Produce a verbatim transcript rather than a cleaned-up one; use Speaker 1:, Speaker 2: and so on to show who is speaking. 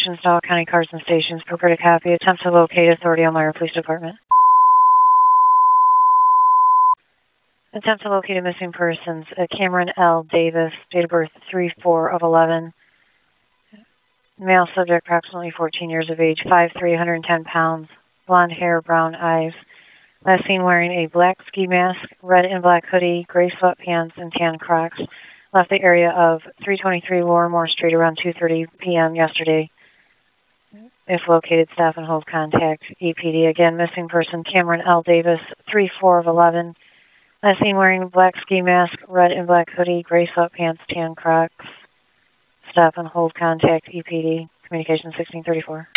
Speaker 1: communications to all county cars and stations. Prepare to copy. Attempt to locate authority Elmira Police Department. Attempt to locate a missing persons. Uh, Cameron L. Davis, date of birth three four of eleven. Male subject, approximately fourteen years of age, five three, one hundred ten pounds. Blonde hair, brown eyes. Last seen wearing a black ski mask, red and black hoodie, gray sweatpants, and tan Crocs. Left the area of three twenty-three Lorimore Street around two thirty p m yesterday. If located, stop and hold contact. E P D. Again, missing person Cameron L. Davis, three four of eleven. Last seen wearing black ski mask, red and black hoodie, gray sweatpants, tan Crocs. Stop and hold contact. E P D. Communication sixteen thirty-four.